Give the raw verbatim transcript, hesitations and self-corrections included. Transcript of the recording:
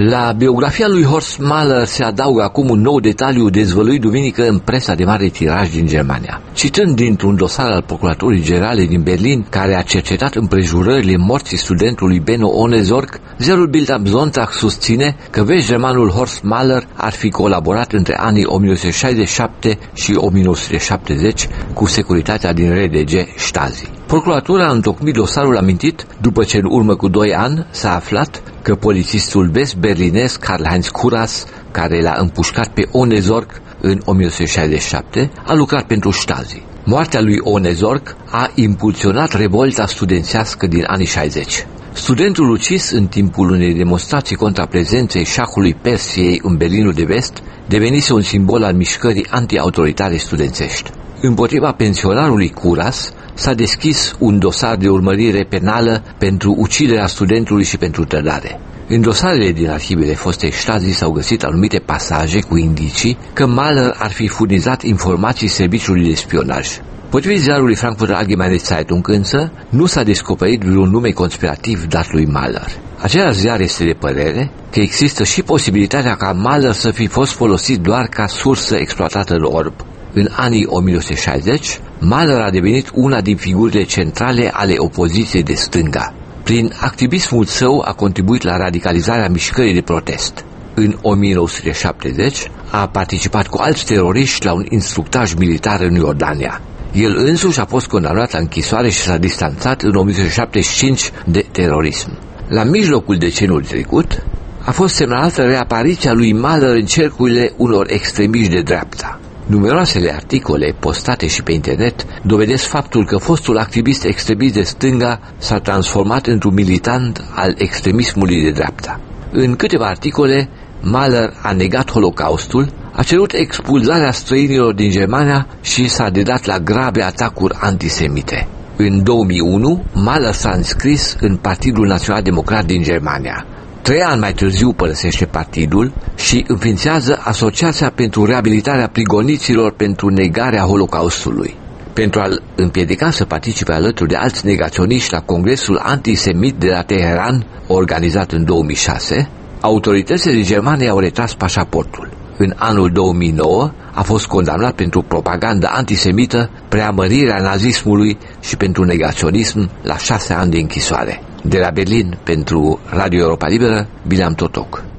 La biografia lui Horst Mahler se adaugă acum un nou detaliu dezvăluit duminică în presa de mare tiraj din Germania. Citând dintr-un dosar al Procuraturii Generale din Berlin, care a cercetat împrejurările morții studentului Benno Ohnesorg, ziarul Bild am Sonntag susține că vest-germanul Horst Mahler ar fi colaborat între anii o mie nouă sute șaizeci și șapte și o mie nouă sute șaptezeci cu securitatea din R D G Stasi. Procuratura a întocmit dosarul amintit după ce în urmă cu doi ani s-a aflat că polițistul vest-berlinez Karl-Heinz Kuras, care l-a împușcat pe Ohnesorg în o mie nouă sute șaizeci și șapte, a lucrat pentru Stasi. Moartea lui Ohnesorg a impulsionat revolta studențească din anii șaizeci. Studentul ucis în timpul unei demonstrații contra prezenței șahului Persiei în Berlinul de Vest devenise un simbol al mișcării anti-autoritare studențești. Împotriva pensionarului Kuras s-a deschis un dosar de urmărire penală pentru uciderea studentului și pentru trădare. În dosarele din arhivele fostei Stasi s-au găsit anumite pasaje cu indicii că Mahler ar fi furnizat informații serviciului de spionaj. Potrivit ziarului Frankfurter Allgemeine Zeitung însă, nu s-a descoperit vreun nume conspirativ dat lui Mahler. Același ziar este de părere că există și posibilitatea ca Mahler să fi fost folosit doar ca sursă exploatată în orb. În anii o mie nouă sute șaizeci, Mahler a devenit una din figurile centrale ale opoziției de stânga. Prin activismul său a contribuit la radicalizarea mișcării de protest. În o mie nouă sute șaptezeci a participat cu alți teroriști la un instructaj militar în Iordania. El însuși a fost condamnat la închisoare și s-a distanțat în o mie nouă sute șaptezeci și cinci de terorism. La mijlocul deceniului trecut a fost semnalată reapariția lui Mahler în cercurile unor extremiști de dreapta. Numeroasele articole postate și pe internet dovedesc faptul că fostul activist extremist de stânga s-a transformat într-un militant al extremismului de dreapta. În câteva articole, Mahler a negat Holocaustul, a cerut expulzarea străinilor din Germania și s-a dedat la grave atacuri antisemite. În două mii unu, Mahler s-a înscris în Partidul Național Democrat din Germania. Trei ani mai târziu părăsește partidul și înființează Asociația pentru Reabilitarea Prigoniților pentru negarea Holocaustului. Pentru a-l împiedica să participe alături de alți negaționiști la Congresul Antisemit de la Teheran, organizat în două mii șase, autoritățile din Germania au retras pașaportul. În anul două mii nouă a fost condamnat pentru propaganda antisemită, preamărirea nazismului și pentru negaționism la șase ani de închisoare. De la Berlin, pentru Radio Europa Liberă, Bileam Totoc.